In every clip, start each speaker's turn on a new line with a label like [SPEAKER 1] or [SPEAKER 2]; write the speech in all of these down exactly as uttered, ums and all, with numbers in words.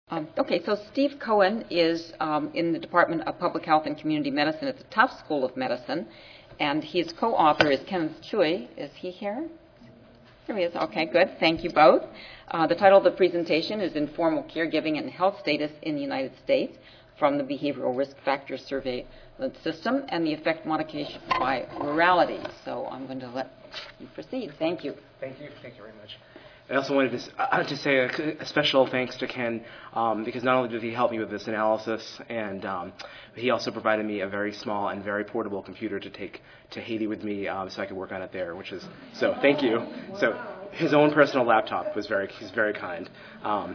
[SPEAKER 1] Um, okay, so Steve Cohen is um, in the Department of Public Health and Community Medicine at the Tufts School of Medicine, and his co-author is Kenneth Chui. Is he here? Here he is. Okay, good. Thank you both. Uh, the title of the presentation is Informal Caregiving and Health Status in the United States from the Behavioral Risk Factors Survey System and the Effect Modification by Rurality. So I'm going to let you proceed. Thank you.
[SPEAKER 2] Thank you. Thank you very much. I also wanted to, uh, to say a, a special thanks to Ken, um, because not only did he help me with this analysis, and um, he also provided me a very small and very portable computer to take to Haiti with me, um, so I could work on it there. Which is so. Thank you. So his own personal laptop was very he's very kind. Um,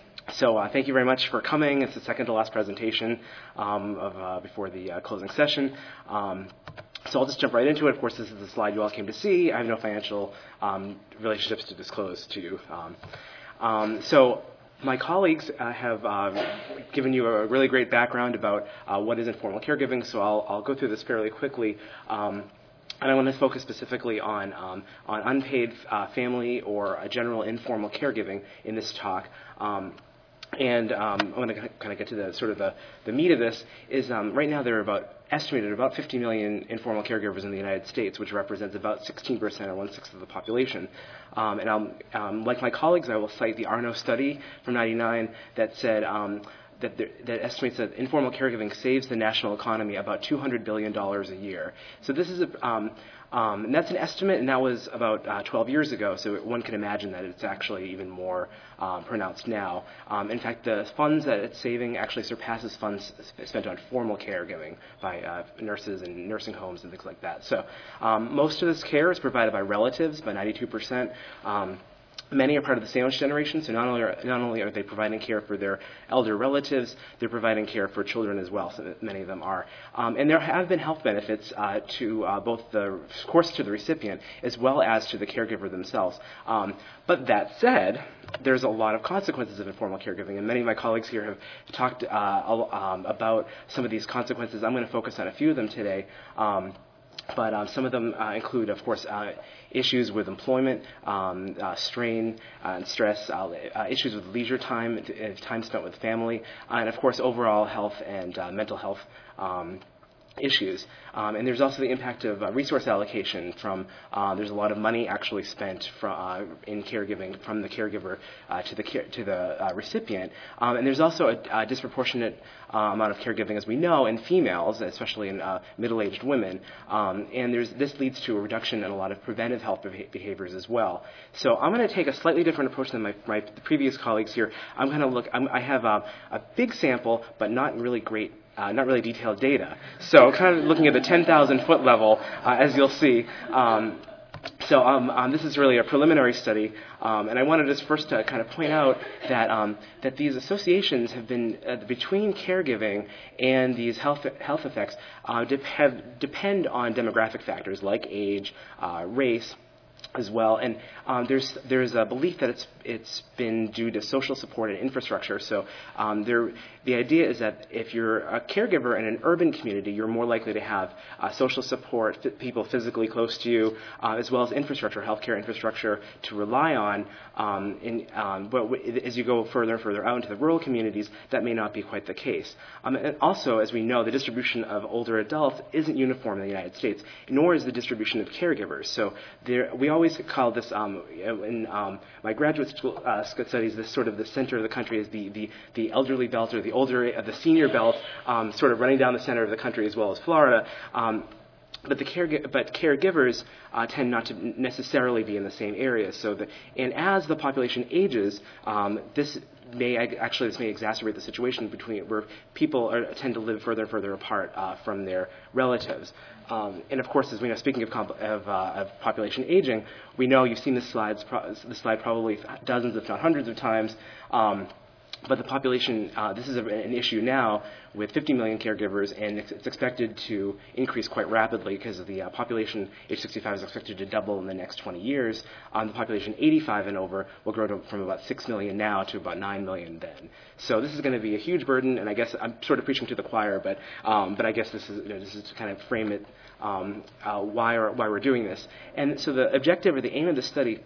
[SPEAKER 2] So uh, thank you very much for coming. It's the second to last presentation um, of uh, before the uh, closing session. Um, so I'll just jump right into it. Of course, this is the slide you all came to see. I have no financial um, relationships to disclose to you. Um, um, so my colleagues uh, have uh, given you a really great background about uh, what is informal caregiving, so I'll, I'll go through this fairly quickly. Um, And I want to focus specifically on um, on unpaid uh, family or uh, general informal caregiving in this talk. Um, and um, I want to kind of get to the sort of the, the meat of this. Is um, right now there are about estimated about fifty million informal caregivers in the United States, which represents about sixteen percent or one sixth of the population. Um, and I'll, um, like my colleagues, I will cite the Arno study from ninety-nine that said. Um, That, there, that estimates that informal caregiving saves the national economy about two hundred billion dollars a year. So this is a, um, um, and that's an estimate, and that was about uh, twelve years ago. So one can imagine that it's actually even more um, pronounced now. Um, in fact, the funds that it's saving actually surpasses funds spent on formal caregiving by uh, nurses and nursing homes and things like that. So um, most of this care is provided by relatives, by ninety-two percent. Um, Many are part of the sandwich generation, so not only are, not only are they providing care for their elder relatives, they're providing care for children as well, so many of them are. Um, and there have been health benefits uh, to uh, both the, of course, to the recipient as well as to the caregiver themselves. Um, but that said, there's a lot of consequences of informal caregiving, and many of my colleagues here have talked uh, um, about some of these consequences. I'm going to focus on a few of them today. Um, But um, some of them uh, include, of course, uh, issues with employment, um, uh, strain uh, and stress, uh, uh, issues with leisure time, uh, time spent with family, uh, and, of course, overall health and uh, mental health um, issues. Um, and there's also the impact of uh, resource allocation from, uh, there's a lot of money actually spent from, uh, in caregiving from the caregiver uh, to the care, to the uh, recipient. Um, and there's also a, a disproportionate uh, amount of caregiving, as we know, in females, especially in uh, middle-aged women. Um, and there's, this leads to a reduction in a lot of preventive health beha- behaviors as well. So I'm going to take a slightly different approach than my, my previous colleagues here. I'm going to look, I'm, I have a, a big sample, but not really great Uh, not really detailed data. So kind of looking at the ten thousand foot level, uh, as you'll see. Um, so um, um, this is really a preliminary study, um, and I wanted just first to kind of point out that um, that these associations have been uh, between caregiving and these health health effects uh, de- have, depend on demographic factors like age, uh, race, as well, and um, there's there's a belief that it's it's been due to social support and infrastructure. So um, there, the idea is that if you're a caregiver in an urban community, you're more likely to have uh, social support, f- people physically close to you, uh, as well as infrastructure, healthcare infrastructure to rely on. Um, in, um, but w- as you go further and further out into the rural communities, that may not be quite the case. Um, and also, as we know, the distribution of older adults isn't uniform in the United States, nor is the distribution of caregivers. So there, we always call this, um, in um, my graduate school uh, studies, this sort of the center of the country is the, the, the elderly belt or the older, uh, the senior belt, um, sort of running down the center of the country as well as Florida. Um, But the care, but caregivers uh, tend not to necessarily be in the same area. So, the, and as the population ages, um, this may actually this may exacerbate the situation between where people are, tend to live further and further apart uh, from their relatives. Um, and of course, as we know, speaking of, comp- of, uh, of population aging, we know you've seen the slides, pro- the slide probably dozens, if not hundreds, of times. Um, But the population, uh, this is a, an issue now with fifty million caregivers, and it's, it's expected to increase quite rapidly because of the uh, population age sixty-five is expected to double in the next twenty years. Um, the population eighty-five and over will grow to, from about six million now to about nine million then. So this is going to be a huge burden, and I guess I'm sort of preaching to the choir, but um, but I guess this is you know, this is to kind of frame it um, uh, why, are, why we're doing this. And so the objective or the aim of the study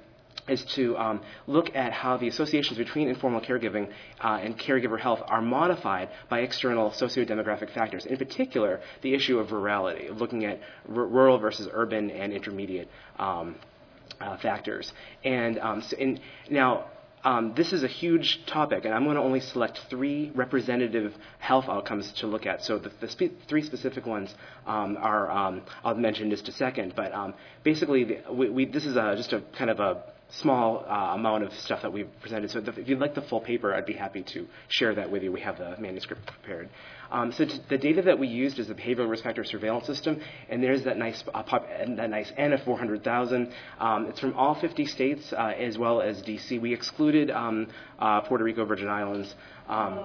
[SPEAKER 2] is to um, look at how the associations between informal caregiving uh, and caregiver health are modified by external socio-demographic factors. In particular, the issue of rurality, looking at r- rural versus urban and intermediate um, uh, factors. And, um, so in, now, Um, this is a huge topic, and I'm going to only select three representative health outcomes to look at. So the, the spe- three specific ones um, are, um, I'll mention in just a second, but um, basically the, we, we, this is a, just a kind of a small uh, amount of stuff that we've presented. So the, if you'd like the full paper, I'd be happy to share that with you. We have the manuscript prepared. Um, so t- the data that we used is the behavioral risk factor surveillance system, and there's that nice uh, pop- that nice N of four hundred thousand. Um, it's from all fifty states uh, as well as D C. We excluded um, uh, Puerto Rico, Virgin Islands. Um,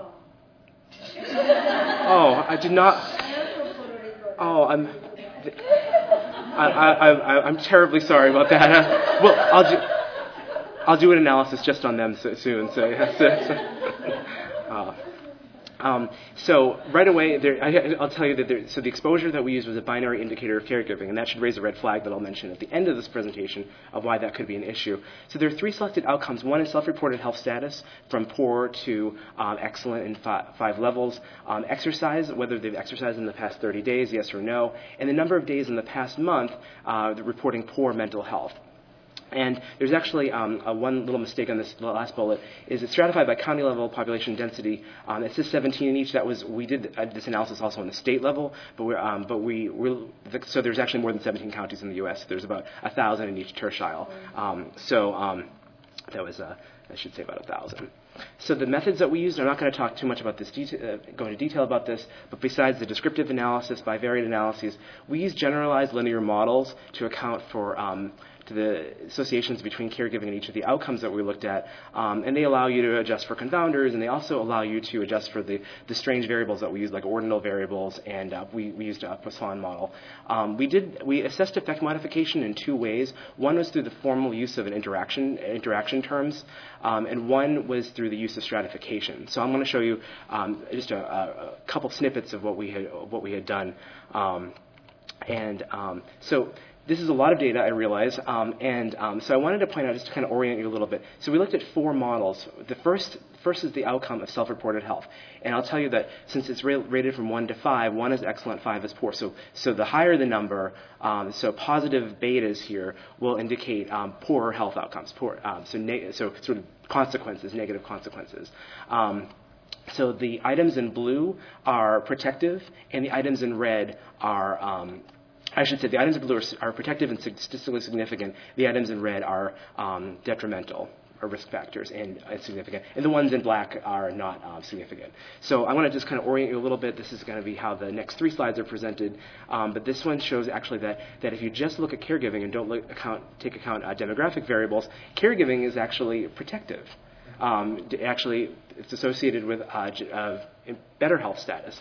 [SPEAKER 2] oh, I did not. Oh, I'm. I, I, I, I'm terribly sorry about that. Uh, well, I'll do. I'll do an analysis just on them so, soon. So, yeah, so, so uh, um, so right away, there, I, I'll tell you that there, so the exposure that we used was a binary indicator of caregiving, and that should raise a red flag that I'll mention at the end of this presentation of why that could be an issue. So there are three selected outcomes. One is self-reported health status, from poor to um, excellent in fi- five levels. Um, exercise, whether they've exercised in the past thirty days, yes or no, and the number of days in the past month uh, reporting poor mental health. And there's actually um, a one little mistake on this last bullet, is it's stratified by county level population density. Um, it says seventeen in each. That was, we did uh, this analysis also on the state level, but we're, um, but we, we're, so there's actually more than seventeen counties in the U S. There's about one thousand in each tertile. Um, so um, that was, uh, I should say about one thousand. So the methods that we used, I'm not going to talk too much about this, deta- uh, go into detail about this, but besides the descriptive analysis by varied analyses, we use generalized linear models to account for um, to the associations between caregiving and each of the outcomes that we looked at. Um, and they allow you to adjust for confounders, and they also allow you to adjust for the, the strange variables that we use, like ordinal variables, and uh, we, we used a Poisson model. Um, we did we assessed effect modification in two ways. One was through the formal use of an interaction interaction terms, um, and one was through the use of stratification. So I'm going to show you um, just a, a couple snippets of what we had what we had done. Um, and um, so this is a lot of data, I realize, um, and um, so I wanted to point out, just to kind of orient you a little bit. So we looked at four models. The first first is the outcome of self-reported health, and I'll tell you that since it's ra- rated from one to five, one is excellent, five is poor. So so the higher the number, um, so positive betas here will indicate um, poorer health outcomes. Poor, um, so ne- so sort of consequences, negative consequences. Um, so the items in blue are protective, and the items in red are um, I should say the items in blue are, are protective and statistically significant. The items in red are um, detrimental or risk factors and insignificant. And the ones in black are not um, significant. So I want to just kind of orient you a little bit. This is going to be how the next three slides are presented. Um, but this one shows actually that, that if you just look at caregiving and don't look account, take account uh, demographic variables, caregiving is actually protective. Um, actually, it's associated with uh, uh, better health status.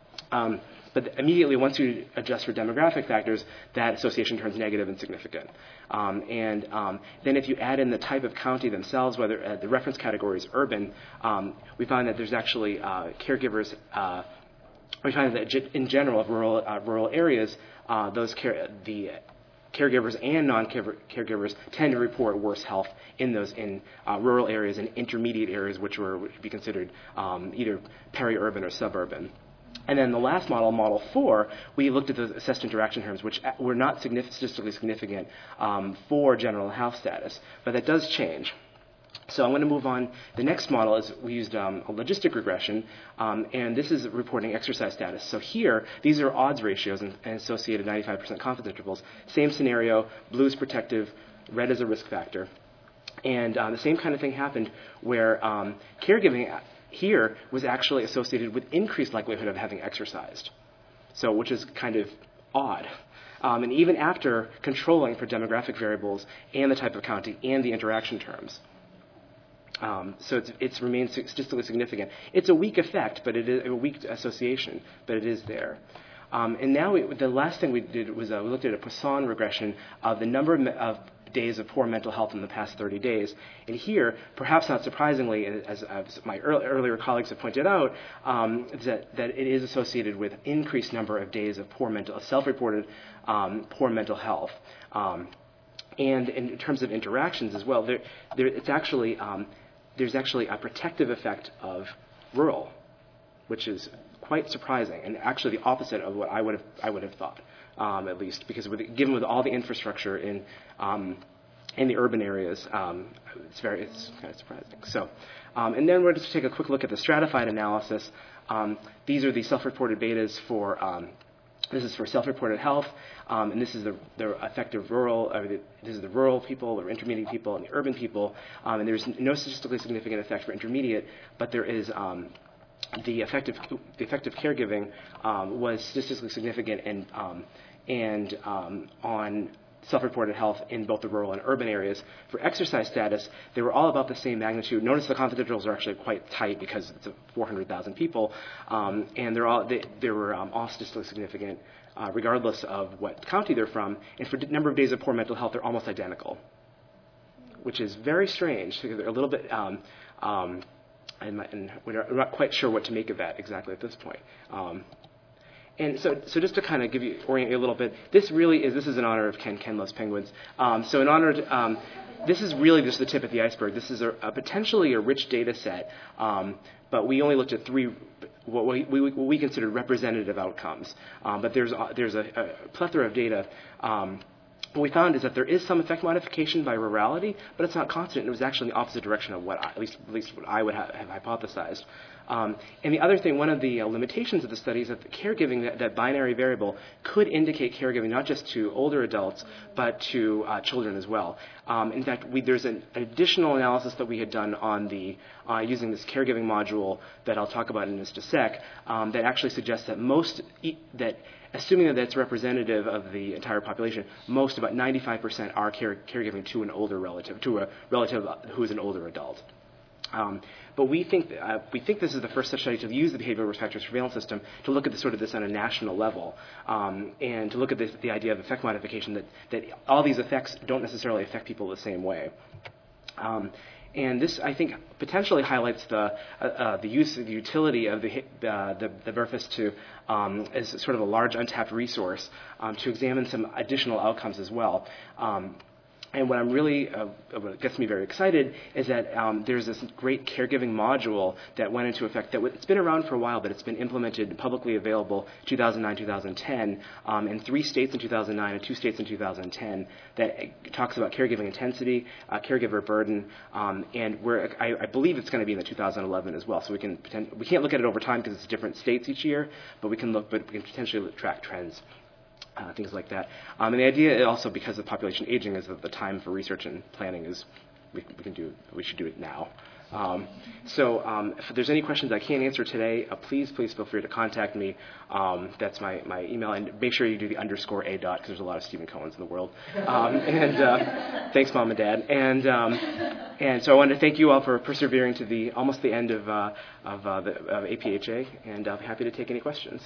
[SPEAKER 2] Um, But immediately, once you adjust for demographic factors, that association turns negative and significant. Um, and um, then if you add in the type of county themselves, whether uh, the reference category is urban, um, we find that there's actually uh, caregivers, uh, we find that in general, of rural, uh, rural areas, uh, those care, the caregivers and non-caregivers tend to report worse health in those in uh, rural areas and intermediate areas, which were, would be considered um, either peri-urban or suburban. And then the last model, model four, we looked at the assessed interaction terms, which were not significant, statistically significant um, for general health status, but that does change. So I'm going to move on. The next model is we used um, a logistic regression, um, and this is reporting exercise status. So here, these are odds ratios and, and associated ninety-five percent confidence intervals. Same scenario, blue is protective, red is a risk factor. And um, the same kind of thing happened where um, caregiving here was actually associated with increased likelihood of having exercised, so which is kind of odd. Um, and even after controlling for demographic variables and the type of county and the interaction terms. Um, so it's, it's remained statistically significant. It's a weak effect, but it is a weak association, but it is there. Um, and now we, the last thing we did was uh, we looked at a Poisson regression of the number of, of days of poor mental health in the past thirty days. And here, perhaps not surprisingly, as, as my early, earlier colleagues have pointed out, um, that, that it is associated with increased number of days of poor mental, self-reported um, poor mental health. Um, and in terms of interactions as well, there, there, it's actually, um, there's actually a protective effect of rural, which is quite surprising, and actually the opposite of what I would have, I would have thought, um, at least, because with, given with all the infrastructure in, um, in the urban areas, um, it's very, it's kind of surprising. So, um, and then we're just take a quick look at the stratified analysis. Um, these are the self-reported betas for, um, this is for self-reported health, um, and this is the, the effective rural, or the, this is the rural people, or intermediate people, and the urban people, um, and there's no statistically significant effect for intermediate, but there is um, the effective, the effective caregiving um, was statistically significant and, um, and um, on self-reported health in both the rural and urban areas. For exercise status, they were all about the same magnitude. Notice the confidence intervals are actually quite tight because it's four hundred thousand people, um, and they're all, they, they were um, all statistically significant uh, regardless of what county they're from. And for the number of days of poor mental health, they're almost identical, which is very strange because they're a little bit, um, um, and, and we're not quite sure what to make of that exactly at this point. Um, And so, so just to kind of give you, orient you a little bit, this really is, this is in honor of Ken Ken Loves Penguins. Um, so in honor of, um, this is really just the tip of the iceberg. This is a, a potentially a rich data set, um, but we only looked at three, what we, we, what we consider representative outcomes. Um, but there's, a, there's a, a plethora of data. Um, What we found is that there is some effect modification by rurality, but it's not constant. It was actually in the opposite direction of what I, at least at least what I would ha- have hypothesized. Um, and the other thing, one of the uh, limitations of the study is that the caregiving, that, that binary variable, could indicate caregiving not just to older adults, but to uh, children as well. Um, in fact, we, there's an, an additional analysis that we had done on the uh, using this caregiving module that I'll talk about in just a sec, um, that actually suggests that most e- that assuming that that's representative of the entire population, most, about ninety-five percent, are care, caregiving to an older relative, to a relative who is an older adult. Um, but we think uh, we think this is the first such study to use the behavioral risk factor surveillance system to look at the, sort of this on a national level, um, and to look at this, the idea of effect modification, that, that all these effects don't necessarily affect people the same way. Um, And this, I think, potentially highlights the uh, uh, the use, the utility of the uh, the, the BERFIS to um, as sort of a large untapped resource um, to examine some additional outcomes as well. Um, And what I'm really, uh, what gets me very excited is that um, there's this great caregiving module that went into effect. That w- it's been around for a while, but it's been implemented publicly available two thousand nine, two thousand ten um, in three states in two thousand nine and two states in two thousand ten that talks about caregiving intensity, uh, caregiver burden, um, and we're, I, I believe it's going to be in the two thousand eleven as well. So we can pretend, we can't look at it over time because it's different states each year, but we can look, but we can potentially track trends. Uh, things like that. Um, and the idea also, because of population aging, is that the time for research and planning is, we, we can do, we should do it now. Um, so um, if there's any questions I can't answer today, uh, please, please feel free to contact me. Um, that's my, my email. And make sure you do the underscore A dot, because there's a lot of Stephen Cohens in the world. Um, and uh, thanks, Mom and Dad. And um, and so I want to thank you all for persevering to the almost the end of, uh, of, uh, the, of A P H A, and I'll be happy to take any questions.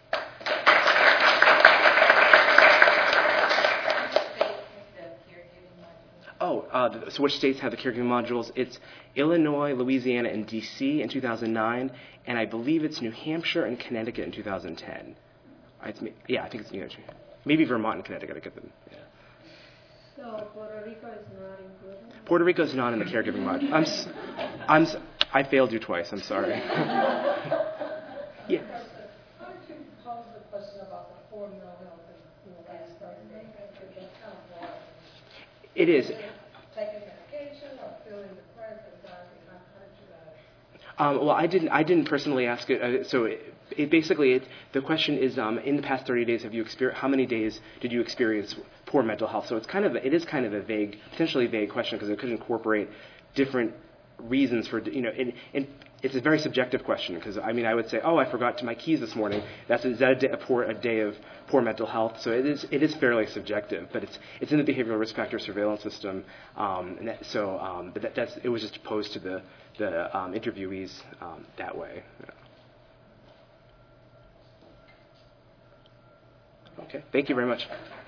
[SPEAKER 2] Oh, uh, so which states have the caregiving modules? It's Illinois, Louisiana, and D C in two thousand nine, and I believe it's New Hampshire and Connecticut in two thousand ten. It's, yeah, I think it's New Hampshire. Maybe Vermont and Connecticut. I get them. Yeah.
[SPEAKER 3] So Puerto Rico is not included?
[SPEAKER 2] Puerto Rico is not in the caregiving module. I'm, s- I'm, s- I failed you twice. I'm sorry. Yes.
[SPEAKER 3] How did you pose the question about the poor mental health in the last Thursday? It's kind of broad.
[SPEAKER 2] It is.
[SPEAKER 3] Taking medication or feeling depressed, anxiety, how how did you guys?
[SPEAKER 2] Um, well, I didn't. I didn't personally ask it. Uh, so, it, it basically, it, the question is: um, in the past thirty days, have you exper- How many days did you experience poor mental health? So it's kind of. It is kind of a vague, potentially vague question because it could incorporate different reasons for, you know. And, and it's a very subjective question because I mean, I would say, oh, I forgot to my keys this morning. That's is that a day, a, poor, a day of poor mental health? So it is. It is fairly subjective, but it's it's in the behavioral risk factor surveillance system. Um, and that, so, um, but that, that's it was just posed to the the um, interviewees um, that way. Yeah. Okay. Thank you very much.